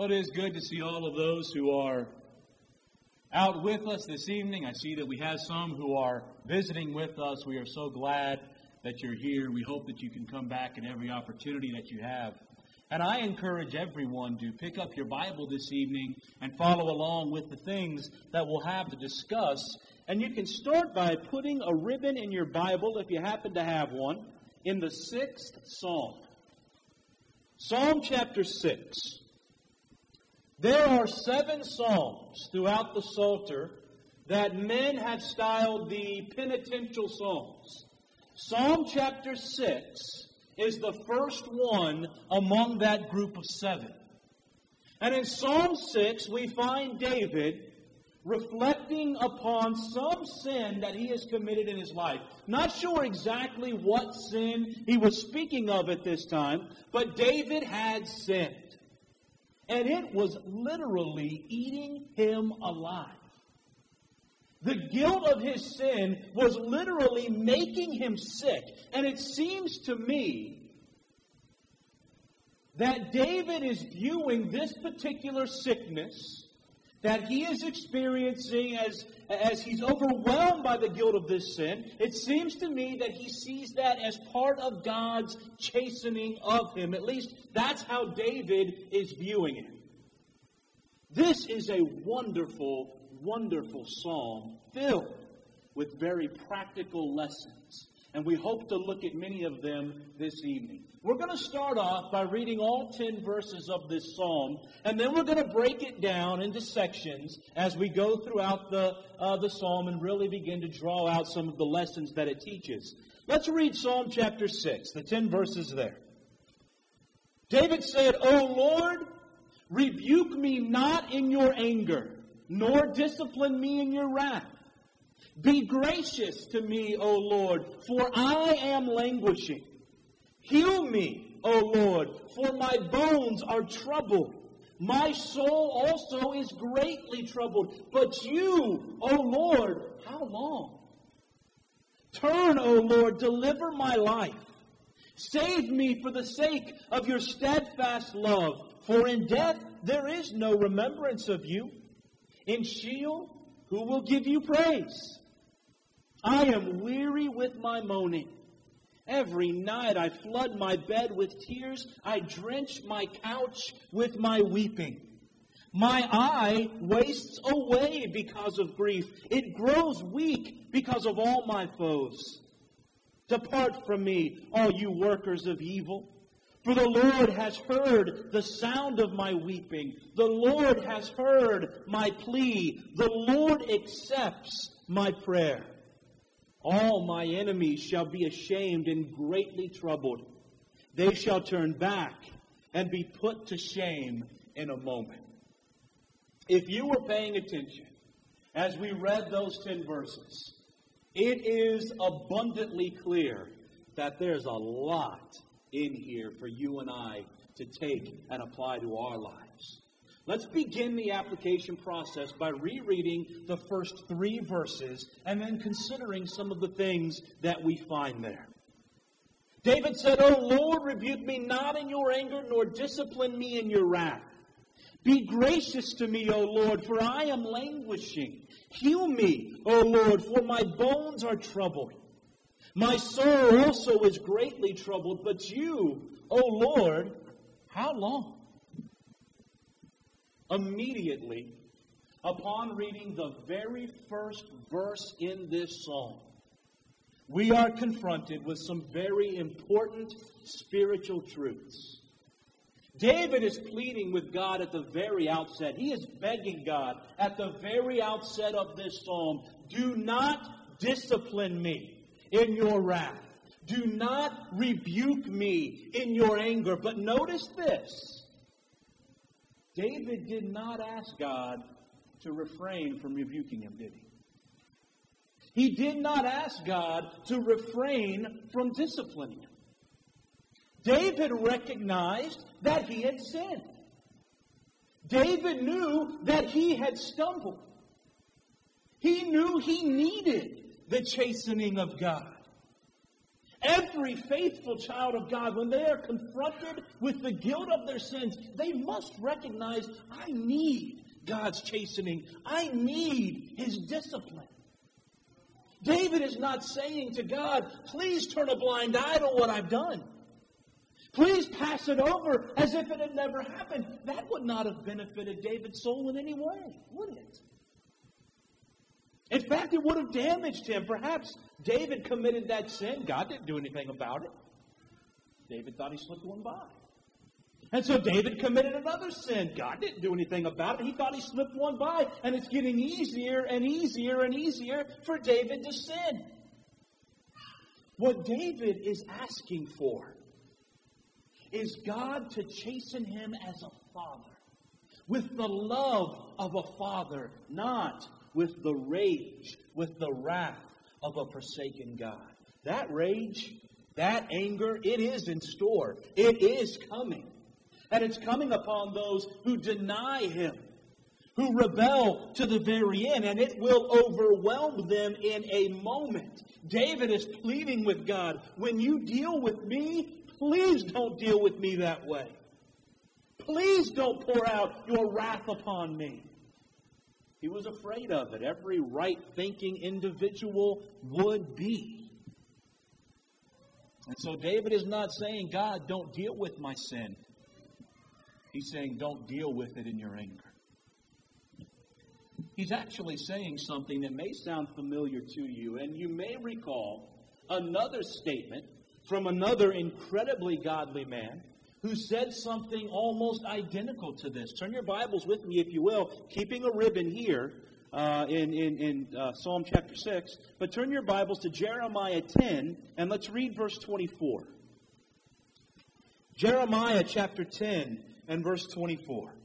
Well, it is good to see all of those who are out with us this evening. I see that we have some who are visiting with us. We are so glad that you're here. We hope that you can come back at every opportunity that you have. And I encourage everyone to pick up your Bible this evening and follow along with the things that we'll have to discuss. And you can start by putting a ribbon in your Bible, if you happen to have one, in the 6th Psalm. Psalm chapter 6. There are 7 psalms throughout the Psalter that men have styled the penitential psalms. Psalm chapter 6 is the first one among that group of 7. And in Psalm 6, we find David reflecting upon some sin that he has committed in his life. Not sure exactly what sin he was speaking of at this time, but David had sinned. And it was literally eating him alive. The guilt of his sin was literally making him sick. And it seems to me that David is viewing this particular sickness that he is experiencing as he's overwhelmed by the guilt of this sin. It seems to me that he sees that as part of God's chastening of him. At least that's how David is viewing it. This is a wonderful, wonderful psalm filled with very practical lessons. And we hope to look at many of them this evening. We're going to start off by reading all 10 verses of this psalm, and then we're going to break it down into sections as we go throughout the psalm and really begin to draw out some of the lessons that it teaches. Let's read Psalm chapter 6, the 10 verses there. David said, O Lord, rebuke me not in your anger, nor discipline me in your wrath. Be gracious to me, O Lord, for I am languishing. Heal me, O Lord, for my bones are troubled. My soul also is greatly troubled. But you, O Lord, how long? Turn, O Lord, deliver my life. Save me for the sake of your steadfast love. For in death there is no remembrance of you. In Sheol, who will give you praise? I am weary with my moaning. Every night I flood my bed with tears. I drench my couch with my weeping. My eye wastes away because of grief. It grows weak because of all my foes. Depart from me, all you workers of evil. For the Lord has heard the sound of my weeping. The Lord has heard my plea. The Lord accepts my prayer. All my enemies shall be ashamed and greatly troubled. They shall turn back and be put to shame in a moment. If you were paying attention as we read those 10 verses, it is abundantly clear that there's a lot in here for you and I to take and apply to our lives. Let's begin the application process by rereading the first 3 verses and then considering some of the things that we find there. David said, O Lord, rebuke me not in your anger, nor discipline me in your wrath. Be gracious to me, O Lord, for I am languishing. Heal me, O Lord, for my bones are troubled. My soul also is greatly troubled, but you, O Lord, how long? Immediately, upon reading the very first verse in this psalm, we are confronted with some very important spiritual truths. David is pleading with God at the very outset. He is begging God at the very outset of this psalm, do not discipline me in your wrath. Do not rebuke me in your anger. But notice this. David did not ask God to refrain from rebuking him, did he? He did not ask God to refrain from disciplining him. David recognized that he had sinned. David knew that he had stumbled. He knew he needed the chastening of God. Every faithful child of God, when they are confronted with the guilt of their sins, they must recognize, I need God's chastening. I need His discipline. David is not saying to God, please turn a blind eye to what I've done. Please pass it over as if it had never happened. That would not have benefited David's soul in any way, would it? In fact, it would have damaged him. Perhaps David committed that sin. God didn't do anything about it. David thought he slipped one by. And so David committed another sin. God didn't do anything about it. He thought he slipped one by. And it's getting easier and easier and easier for David to sin. What David is asking for is God to chasten him as a father, with the love of a father, not with the rage, with the wrath of a forsaken God. That rage, that anger, it is in store. It is coming. And it's coming upon those who deny Him, who rebel to the very end, and it will overwhelm them in a moment. David is pleading with God, when you deal with me, please don't deal with me that way. Please don't pour out your wrath upon me. He was afraid of it. Every right-thinking individual would be. And so David is not saying, God, don't deal with my sin. He's saying, don't deal with it in your anger. He's actually saying something that may sound familiar to you, and you may recall another statement from another incredibly godly man who said something almost identical to this. Turn your Bibles with me, if you will, keeping a ribbon here in Psalm chapter 6. But turn your Bibles to Jeremiah 10, and let's read verse 24. Jeremiah chapter 10 and verse 24.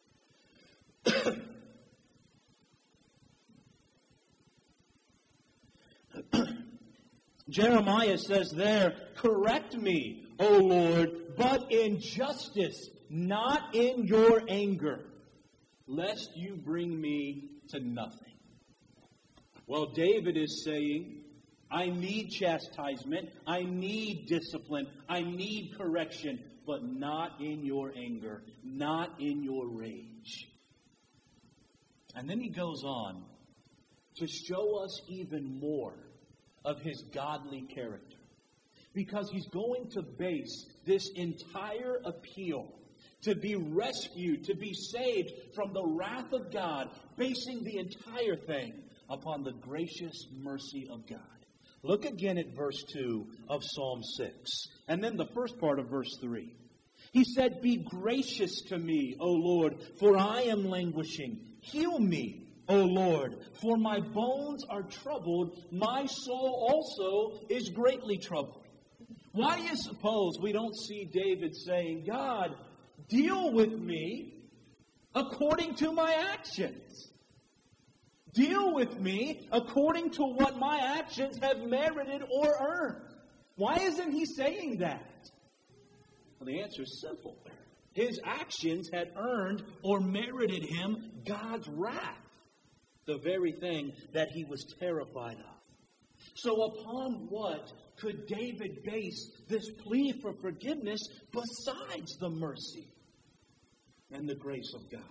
Jeremiah says there, correct me, O Lord, but in justice, not in your anger, lest you bring me to nothing. Well, David is saying, I need chastisement, I need discipline, I need correction, but not in your anger, not in your rage. And then he goes on to show us even more of his godly character. Because he's going to base this entire appeal to be rescued, to be saved from the wrath of God, basing the entire thing upon the gracious mercy of God. Look again at verse 2 of Psalm 6, and then the first part of verse 3. He said, be gracious to me, O Lord, for I am languishing. Heal me, O Lord, for my bones are troubled. My soul also is greatly troubled. Why do you suppose we don't see David saying, God, deal with me according to my actions? Deal with me according to what my actions have merited or earned. Why isn't he saying that? Well, the answer is simple. His actions had earned or merited him God's wrath, the very thing that he was terrified of. So upon what could David base this plea for forgiveness besides the mercy and the grace of God?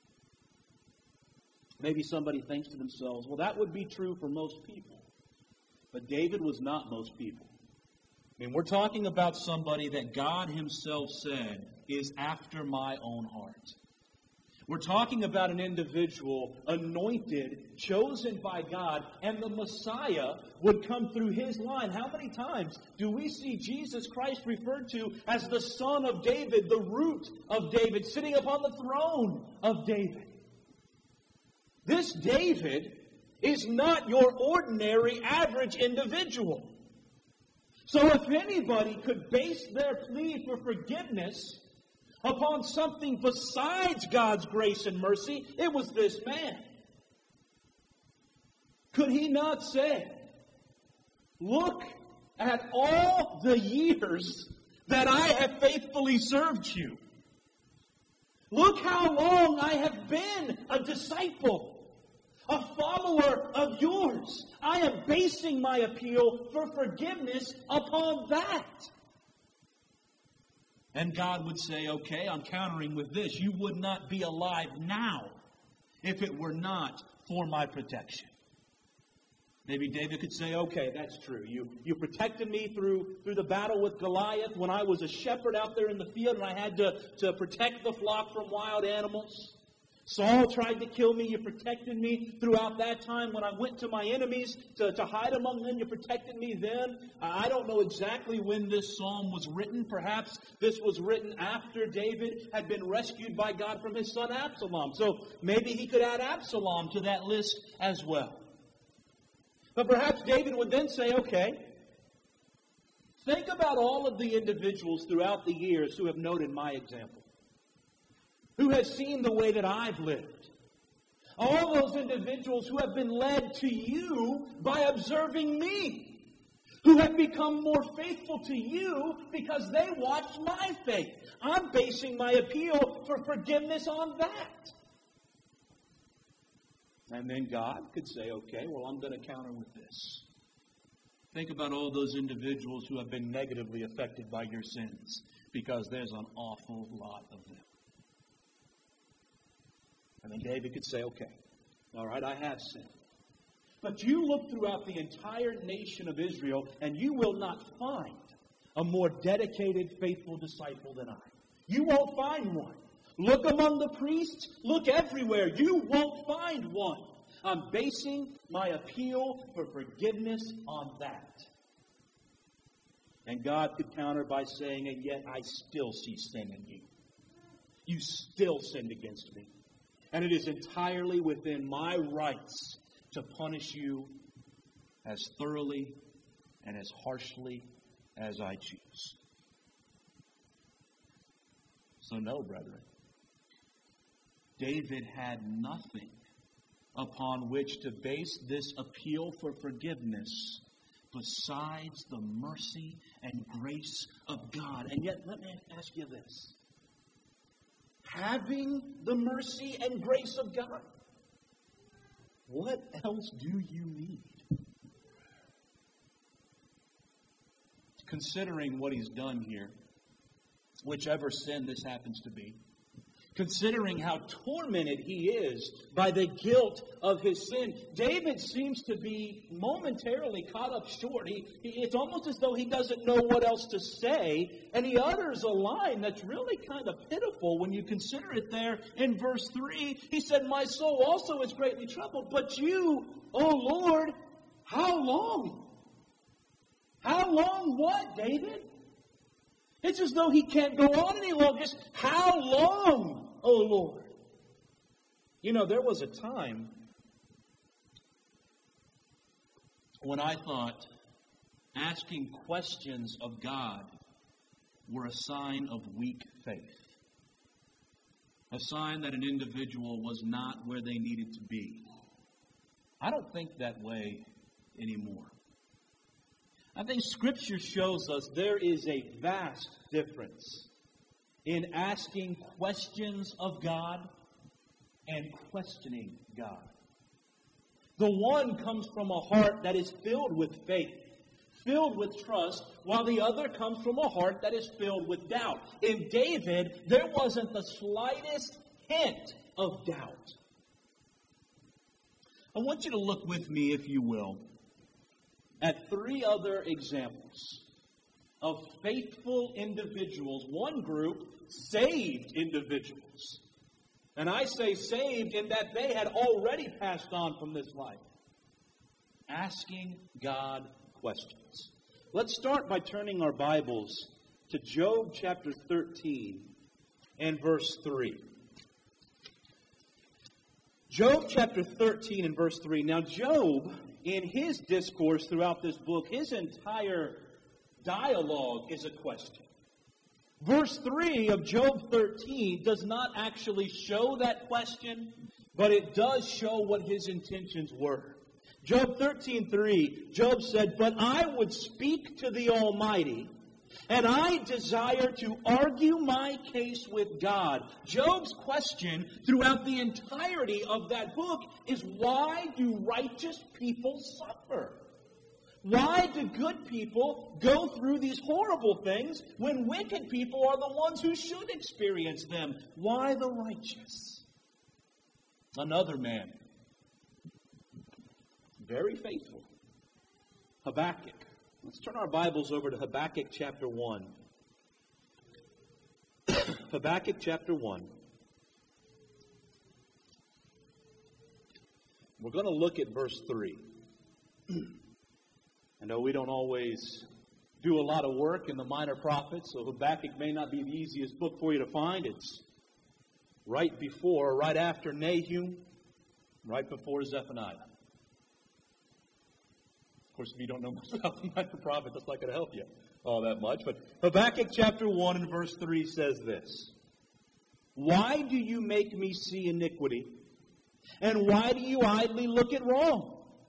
Maybe somebody thinks to themselves, well, that would be true for most people. But David was not most people. I mean, we're talking about somebody that God Himself said is after my own heart. We're talking about an individual anointed, chosen by God, and the Messiah would come through his line. How many times do we see Jesus Christ referred to as the Son of David, the root of David, sitting upon the throne of David? This David is not your ordinary, average individual. So if anybody could base their plea for forgiveness upon something besides God's grace and mercy, it was this man. Could he not say, look at all the years that I have faithfully served you. Look how long I have been a disciple. a follower of yours. I am basing my appeal for forgiveness upon that. And God would say, okay, I'm countering with this. You would not be alive now if it were not for my protection. Maybe David could say, okay, that's true. You protected me through the battle with Goliath when I was a shepherd out there in the field and I had to protect the flock from wild animals. Saul tried to kill me. You protected me throughout that time. When I went to my enemies to hide among them, you protected me then. I don't know exactly when this psalm was written. Perhaps this was written after David had been rescued by God from his son Absalom. So maybe he could add Absalom to that list as well. But perhaps David would then say, okay, think about all of the individuals throughout the years who have noted my example, who has seen the way that I've lived. All those individuals who have been led to you by observing me, who have become more faithful to you because they watched my faith. I'm basing my appeal for forgiveness on that. And then God could say, okay, well, I'm going to counter with this. Think about all those individuals who have been negatively affected by your sins, because there's an awful lot of them. And then David could say, okay, all right, I have sinned. But you look throughout the entire nation of Israel, and you will not find a more dedicated, faithful disciple than I. You won't find one. Look among the priests. Look everywhere. You won't find one. I'm basing my appeal for forgiveness on that. And God could counter by saying, and yet I still see sin in you. You still sinned against me. And it is entirely within my rights to punish you as thoroughly and as harshly as I choose. So no, brethren. David had nothing upon which to base this appeal for forgiveness besides the mercy and grace of God. And yet, let me ask you this. Having the mercy and grace of God, what else do you need? Considering what he's done here, whichever sin this happens to be, considering how tormented he is by the guilt of his sin, David seems to be momentarily caught up short. It's almost as though he doesn't know what else to say, and he utters a line that's really kind of pitiful when you consider it there in verse 3. He said, my soul also is greatly troubled, but you, O Lord, how long? How long what, David? It's as though he can't go on any longer. Just, how long, O Lord? You know, there was a time when I thought asking questions of God were a sign of weak faith. A sign that an individual was not where they needed to be. I don't think that way anymore. I think Scripture shows us there is a vast difference in asking questions of God and questioning God. The one comes from a heart that is filled with faith, filled with trust, while the other comes from a heart that is filled with doubt. In David, there wasn't the slightest hint of doubt. I want you to look with me, if you will, at three other examples of faithful individuals, one group, saved individuals. And I say saved in that they had already passed on from this life. Asking God questions. Let's start by turning our Bibles to Job chapter 13 and verse 3. Job chapter 13 and verse 3. Now Job, in his discourse throughout this book, his entire dialogue is a question. Verse 3 of Job 13 does not actually show that question, but it does show what his intentions were. Job 13:3, Job said, but I would speak to the Almighty, And I desire to argue my case with God. Job's question throughout the entirety of that book is, why do righteous people suffer? Why do good people go through these horrible things when wicked people are the ones who should experience them? Why the righteous? Another man, very faithful, Habakkuk. Let's turn our Bibles over to Habakkuk chapter 1. Habakkuk chapter 1. We're going to look at verse 3. I know we don't always do a lot of work in the minor prophets, so Habakkuk may not be the easiest book for you to find. It's right after Nahum, right before Zephaniah. Of course, if you don't know much about the minor prophet, that's not going to help you all that much. But Habakkuk chapter 1 and verse 3 says this: Why do you make me see iniquity? And why do you idly look at wrong?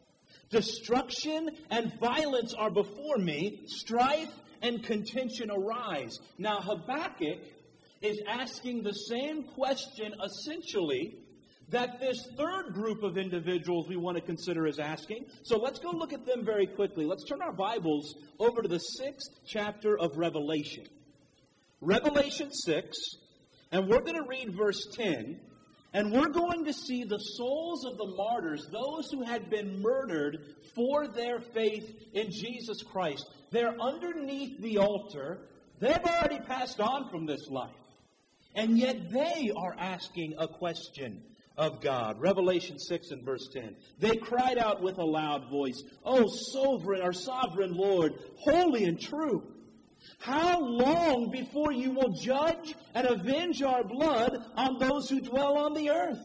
Destruction and violence are before me. Strife and contention arise. Now Habakkuk is asking the same question essentially that this third group of individuals we want to consider is asking. So let's go look at them very quickly. Let's turn our Bibles over to the 6th chapter of Revelation. Revelation 6, and we're going to read verse 10. And we're going to see the souls of the martyrs, those who had been murdered for their faith in Jesus Christ. They're underneath the altar. They've already passed on from this life. And yet they are asking a question of God. Revelation 6 and verse 10. They cried out with a loud voice, "O sovereign Lord, holy and true, how long before you will judge and avenge our blood on those who dwell on the earth?"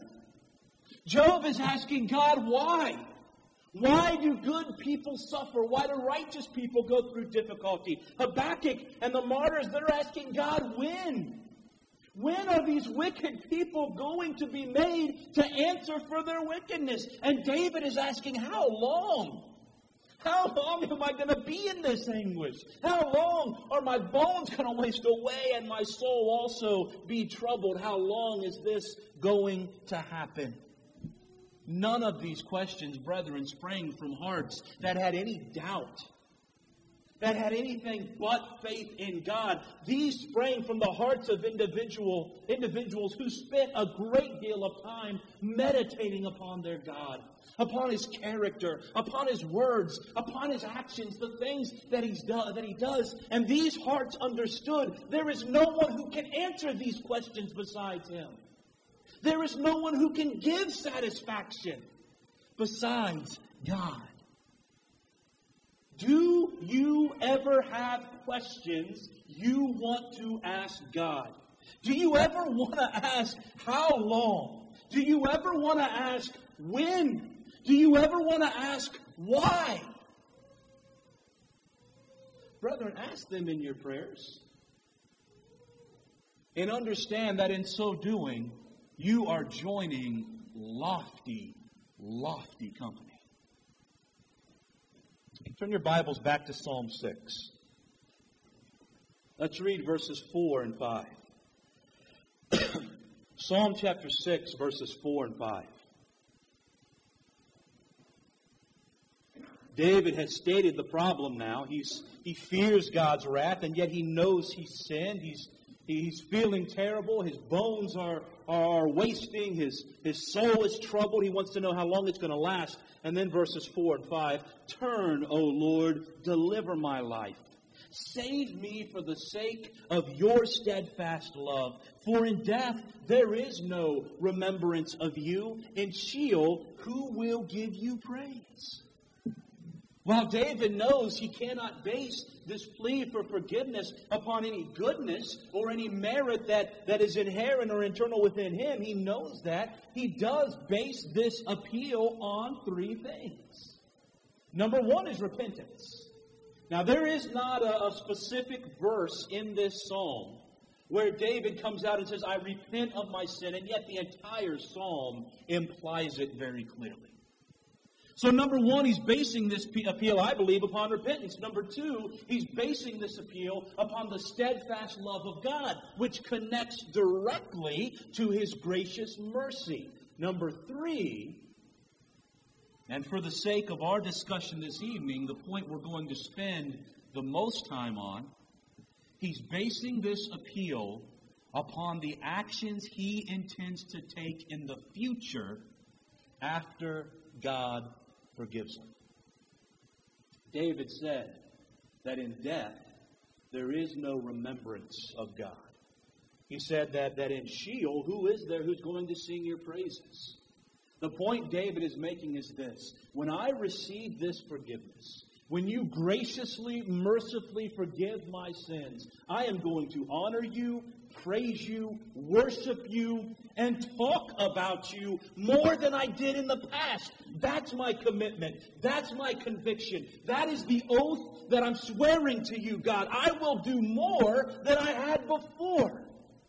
Job is asking God, why? Why do good people suffer? Why do righteous people go through difficulty? Habakkuk and the martyrs, they're asking God, when? When are these wicked people going to be made to answer for their wickedness? And David is asking, how long? How long am I going to be in this anguish? How long are my bones going to waste away and my soul also be troubled? How long is this going to happen? None of these questions, brethren, sprang from hearts that had any doubt, that had anything but faith in God. These sprang from the hearts of individuals who spent a great deal of time meditating upon their God, upon His character, upon His words, upon His actions, the things that He does. And these hearts understood there is no one who can answer these questions besides Him. There is no one who can give satisfaction besides God. Do you ever have questions you want to ask God? Do you ever want to ask how long? Do you ever want to ask when? Do you ever want to ask why? Brethren, ask them in your prayers. And understand that in so doing, you are joining lofty, lofty company. Turn your Bibles back to Psalm 6. Let's read verses 4 and 5. Psalm chapter 6, verses 4 and 5. David has stated the problem now. He fears God's wrath, and yet he knows he's sinned. He's feeling terrible. His bones are wasting. His soul is troubled. He wants to know how long it's going to last. And then verses 4 and 5. Turn, O Lord, deliver my life. Save me for the sake of your steadfast love. For in death there is no remembrance of you. In Sheol, who will give you praise? While David knows he cannot base this plea for forgiveness upon any goodness or any merit that is inherent or internal within him, he knows that. He does base this appeal on three things. Number one is repentance. Now, there is not a specific verse in this psalm where David comes out and says, I repent of my sin, and yet the entire psalm implies it very clearly. So number one, he's basing this appeal, I believe, upon repentance. Number two, he's basing this appeal upon the steadfast love of God, which connects directly to his gracious mercy. Number three, and for the sake of our discussion this evening, the point we're going to spend the most time on, he's basing this appeal upon the actions he intends to take in the future after God forgives him. David said that in death there is no remembrance of God. He said that in Sheol, who is there who's going to sing your praises? The point David is making is this: when I receive this forgiveness, when you graciously, mercifully forgive my sins, I am going to honor you, praise you, worship you, and talk about you more than I did in the past. That's my commitment. That's my conviction. That is the oath that I'm swearing to you, God. I will do more than I had before,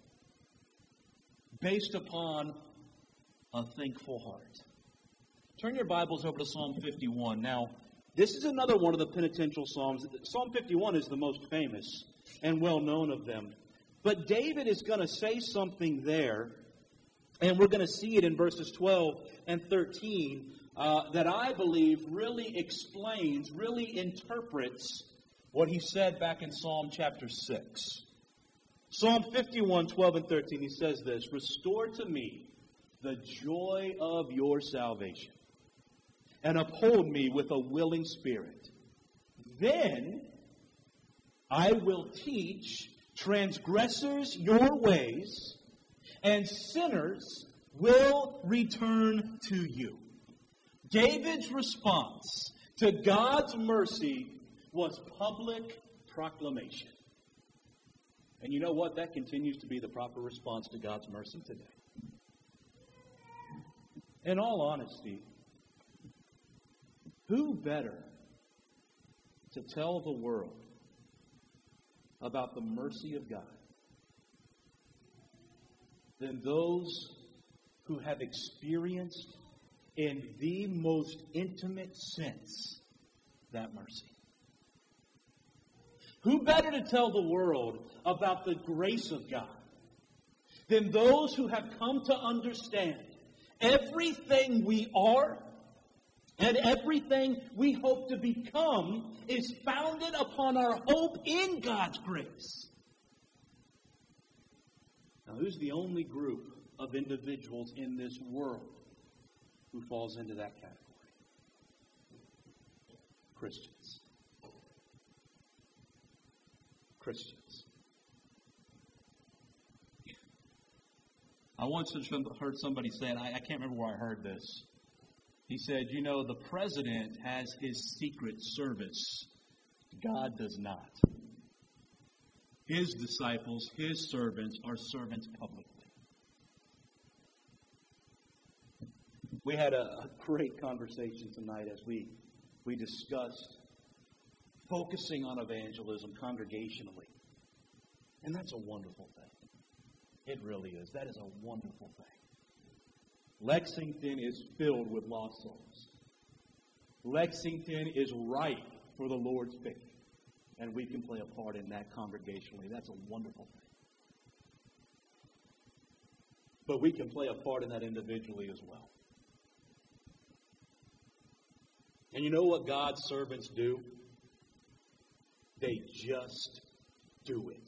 based upon a thankful heart. Turn your Bibles over to Psalm 51. Now, this is another one of the penitential psalms. Psalm 51 is the most famous and well known of them. But David is going to say something there, and we're going to see it in verses 12 and 13, that I believe really explains, really interprets what he said back in Psalm chapter 6. Psalm 51, 12 and 13, he says this: "Restore to me the joy of your salvation, and uphold me with a willing spirit. Then I will teach transgressors your ways, and sinners will return to you." David's response to God's mercy was public proclamation. And you know what? That continues to be the proper response to God's mercy today. In all honesty, who better to tell the world about the mercy of God than those who have experienced in the most intimate sense that mercy? Who better to tell the world about the grace of God than those who have come to understand everything we are and everything we hope to become is founded upon our hope in God's grace? Now, who's the only group of individuals in this world who falls into that category? Christians. Christians. I once heard somebody say, and I can't remember where I heard this. He said, you know, the president has his secret service. God does not. His disciples, his servants, are servants publicly. We had a great conversation tonight as we discussed focusing on evangelism congregationally. And that's a wonderful thing. It really is. That is a wonderful thing. Lexington is filled with lost souls. Lexington is ripe for the Lord's pick. And we can play a part in that congregationally. That's a wonderful thing. But we can play a part in that individually as well. And you know what God's servants do? They just do it.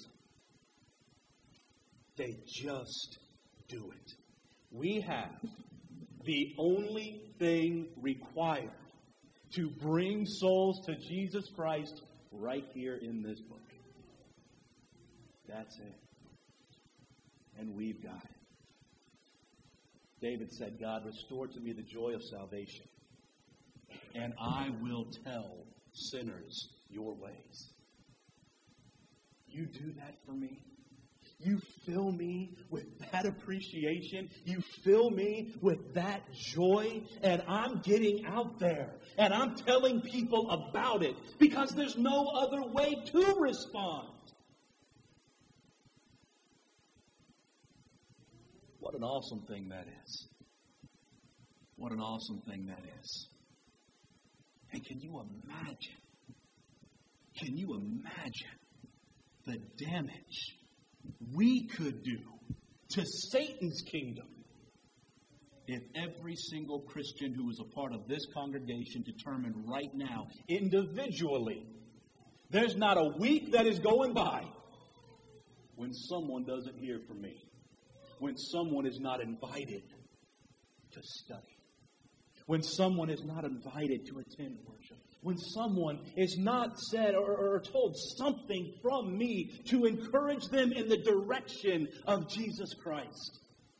They just do it. We have the only thing required to bring souls to Jesus Christ right here in this book. That's it. And we've got it. David said, God, restore to me the joy of salvation, and I will tell sinners your ways. You do that for me. You fill me with that appreciation. You fill me with that joy. And I'm getting out there. And I'm telling people about it. Because there's no other way to respond. What an awesome thing that is. What an awesome thing that is. And can you imagine the damage we could do to Satan's kingdom if every single Christian who is a part of this congregation determined right now, individually, there's not a week that is going by when someone doesn't hear from me, when someone is not invited to study, when someone is not invited to attend worship, when someone is not said or told something from me to encourage them in the direction of Jesus Christ.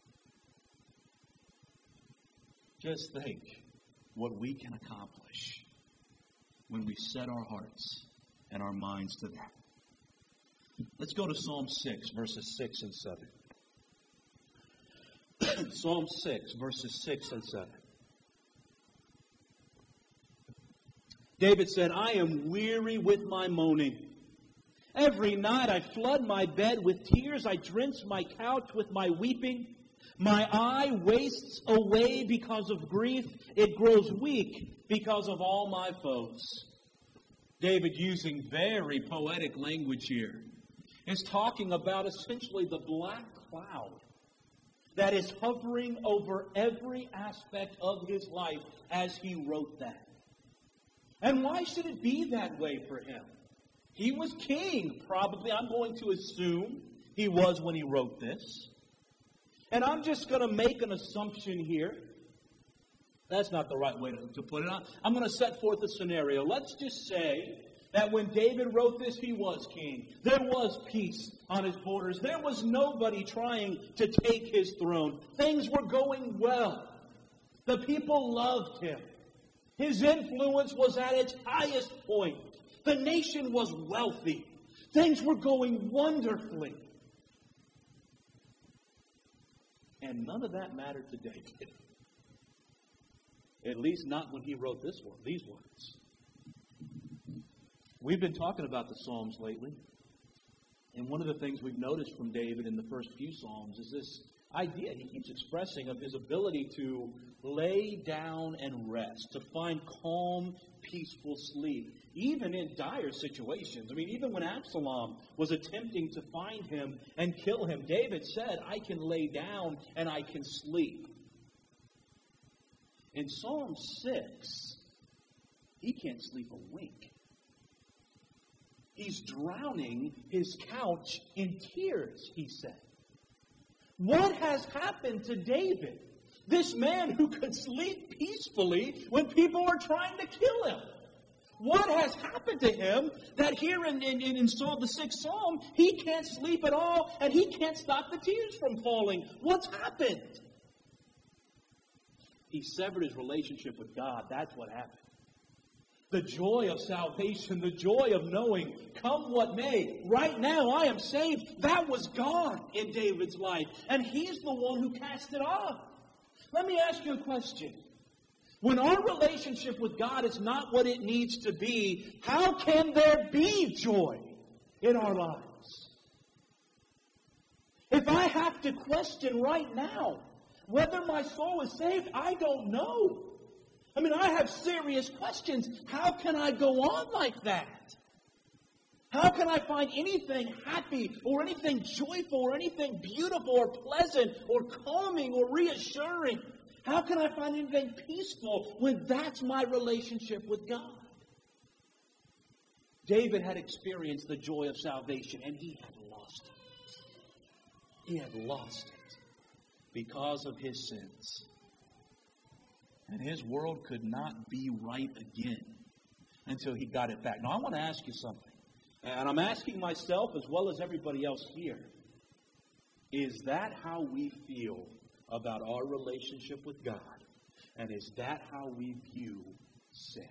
Just think what we can accomplish when we set our hearts and our minds to that. Let's go to Psalm 6, verses 6 and 7. Psalm 6, verses 6 and 7. David said, I am weary with my moaning. Every night I flood my bed with tears. I drench my couch with my weeping. My eye wastes away because of grief. It grows weak because of all my foes. David, using very poetic language here, is talking about essentially the black cloud that is hovering over every aspect of his life as he wrote that. And why should it be that way for him? He was king, probably. I'm going to assume he was when he wrote this. And I'm just going to make an assumption here. That's not the right way to put it. I'm going to set forth a scenario. Let's just say that when David wrote this, he was king. There was peace on his borders. There was nobody trying to take his throne. Things were going well. The people loved him. His influence was at its highest point. The nation was wealthy. Things were going wonderfully. And none of that mattered to David. At least not when he wrote these words. We've been talking about the Psalms lately. And one of the things we've noticed from David in the first few Psalms is this idea he keeps expressing of his ability to lay down and rest, to find calm, peaceful sleep, even in dire situations. I mean, even when Absalom was attempting to find him and kill him, David said, I can lay down and I can sleep. In Psalm 6, he can't sleep a wink. He's drowning his couch in tears, he said. What has happened to David? This man who could sleep peacefully when people are trying to kill him. What has happened to him that here in Psalm, the 6th Psalm, he can't sleep at all and he can't stop the tears from falling? What's happened? He severed his relationship with God. That's what happened. The joy of salvation, the joy of knowing, come what may, right now I am saved. That was gone in David's life. And he's the one who cast it off. Let me ask you a question. When our relationship with God is not what it needs to be, how can there be joy in our lives? If I have to question right now whether my soul is saved, I don't know. I mean, I have serious questions. How can I go on like that? How can I find anything happy or anything joyful or anything beautiful or pleasant or calming or reassuring? How can I find anything peaceful when that's my relationship with God? David had experienced the joy of salvation and he had lost it. He had lost it because of his sins. And his world could not be right again until he got it back. Now, I want to ask you something. And I'm asking myself as well as everybody else here. Is that how we feel about our relationship with God? And is that how we view sin?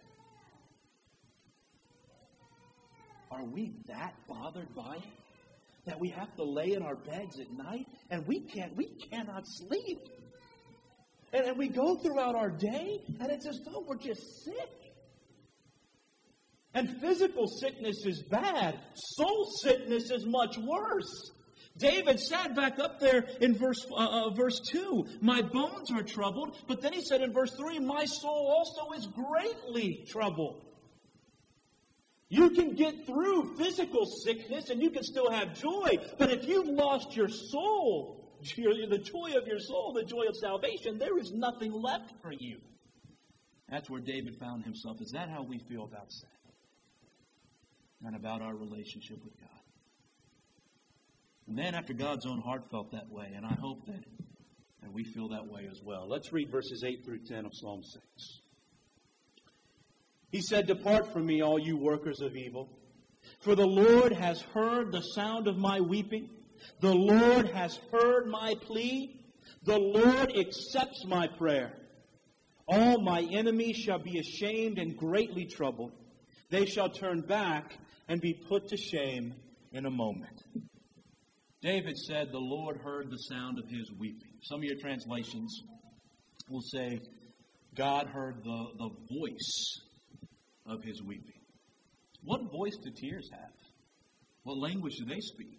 Are we that bothered by it? That we have to lay in our beds at night and we cannot sleep? And we go throughout our day, and it's as though we're just sick. And physical sickness is bad. Soul sickness is much worse. David said back up there in verse 2, my bones are troubled. But then he said in verse 3, my soul also is greatly troubled. You can get through physical sickness and you can still have joy. But if you've lost your soul, the joy of your soul, the joy of salvation, there is nothing left for you. That's where David found himself. Is that how we feel about sin? And about our relationship with God? A man after God's own heart felt that way, and I hope that we feel that way as well. Let's read verses 8 through 10 of Psalm 6. He said, depart from me, all you workers of evil, for the Lord has heard the sound of my weeping. The Lord has heard my plea. The Lord accepts my prayer. All my enemies shall be ashamed and greatly troubled. They shall turn back and be put to shame in a moment. David said the Lord heard the sound of his weeping. Some of your translations will say God heard the voice of his weeping. What voice do tears have? What language do they speak?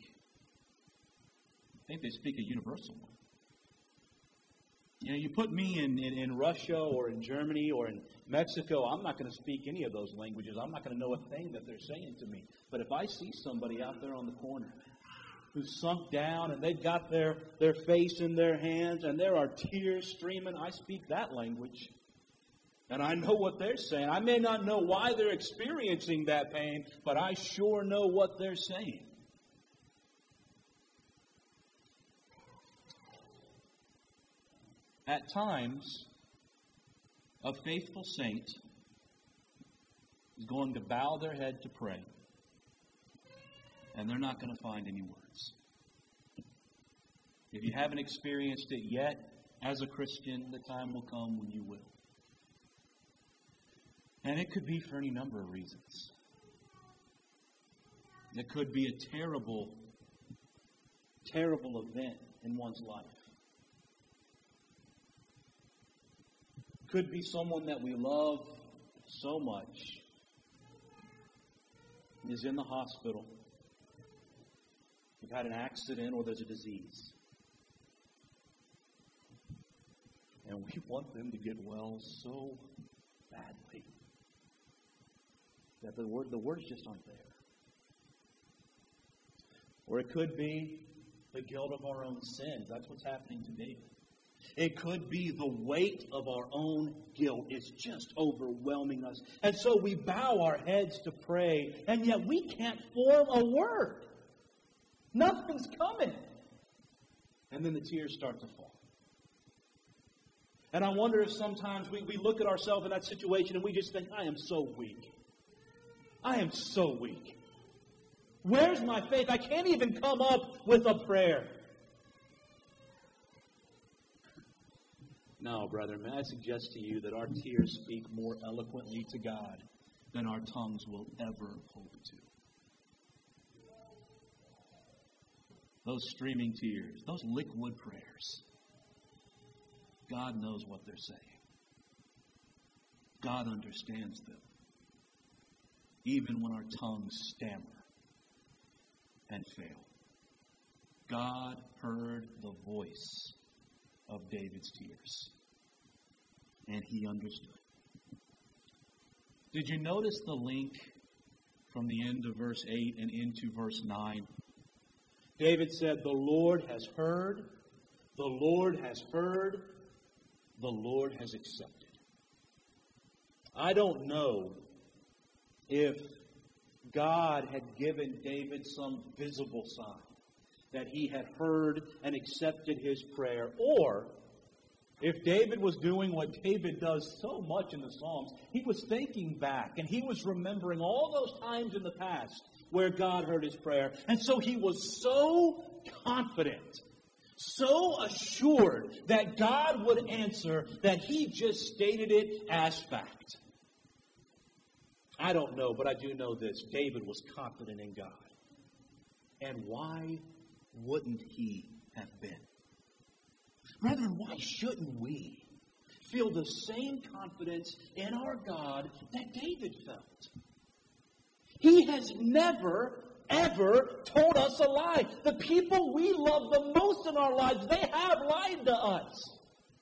I think they speak a universal one. You know, you put me in Russia or in Germany or in Mexico, I'm not going to speak any of those languages. I'm not going to know a thing that they're saying to me. But if I see somebody out there on the corner who's sunk down and they've got their face in their hands and there are tears streaming, I speak that language. And I know what they're saying. I may not know why they're experiencing that pain, but I sure know what they're saying. At times, a faithful saint is going to bow their head to pray, and they're not going to find any words. If you haven't experienced it yet, as a Christian, the time will come when you will. And it could be for any number of reasons. It could be a terrible, terrible event in one's life. Could be someone that we love so much is in the hospital. We've had an accident or there's a disease. And we want them to get well so badly that the words just aren't there. Or it could be the guilt of our own sins. That's what's happening to David. It could be the weight of our own guilt is just overwhelming us. And so we bow our heads to pray, and yet we can't form a word. Nothing's coming. And then the tears start to fall. And I wonder if sometimes we look at ourselves in that situation and we just think, I am so weak. I am so weak. Where's my faith? I can't even come up with a prayer. No, brother, may I suggest to you that our tears speak more eloquently to God than our tongues will ever hope to. Those streaming tears, those liquid prayers, God knows what they're saying. God understands them, even when our tongues stammer and fail. God heard the voice of David's tears, and he understood. Did you notice the link from the end of verse 8 and into verse 9? David said, the Lord has heard, the Lord has heard, the Lord has accepted. I don't know if God had given David some visible sign that he had heard and accepted his prayer, or if David was doing what David does so much in the Psalms, he was thinking back and he was remembering all those times in the past where God heard his prayer. And so he was so confident, so assured that God would answer that he just stated it as fact. I don't know, but I do know this. David was confident in God. And why wouldn't he have been? Brethren, why shouldn't we feel the same confidence in our God that David felt? He has never, ever told us a lie. The people we love the most in our lives, they have lied to us.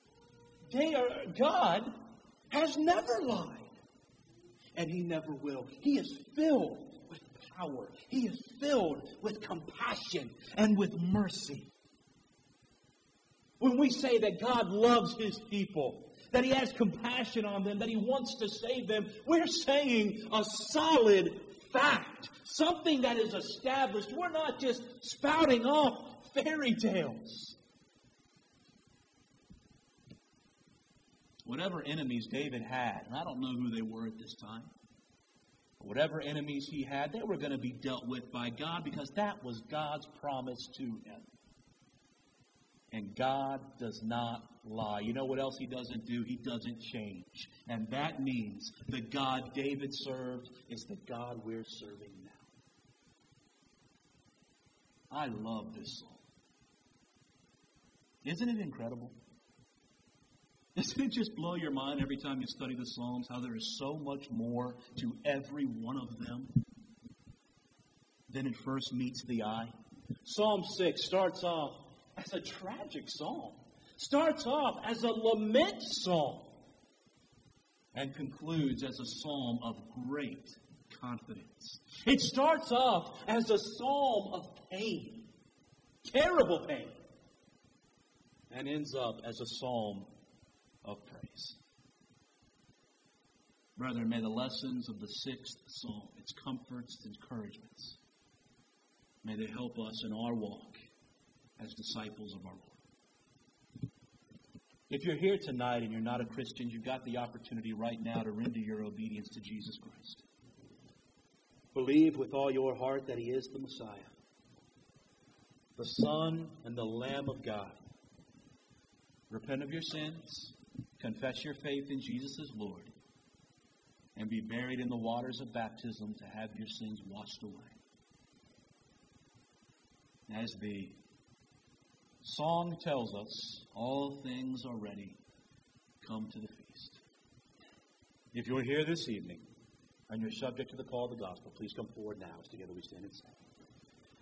God has never lied. And He never will. He is filled with power. He is filled with compassion and with mercy. When we say that God loves His people, that He has compassion on them, that He wants to save them, we're saying a solid fact. Something that is established. We're not just spouting off fairy tales. Whatever enemies David had, and I don't know who they were at this time, but whatever enemies he had, they were going to be dealt with by God because that was God's promise to him. And God does not lie. You know what else He doesn't do? He doesn't change. And that means the God David served is the God we're serving now. I love this song. Isn't it incredible? Doesn't it just blow your mind every time you study the Psalms, how there is so much more to every one of them than it first meets the eye? Psalm 6 starts off as a tragic psalm, starts off as a lament psalm, and concludes as a psalm of great confidence. It starts off as a psalm of pain, terrible pain, and ends up as a psalm of praise. Brethren, may the lessons of the 6th Psalm, its comforts, its encouragements, may they help us in our walk as disciples of our Lord. If you're here tonight and you're not a Christian, you've got the opportunity right now to render your obedience to Jesus Christ. Believe with all your heart that He is the Messiah, the Son and the Lamb of God. Repent of your sins, confess your faith in Jesus as Lord, and be buried in the waters of baptism to have your sins washed away. As the song tells us, all things are ready. Come to the feast. If you're here this evening and you're subject to the call of the gospel, please come forward now as together we stand and sing.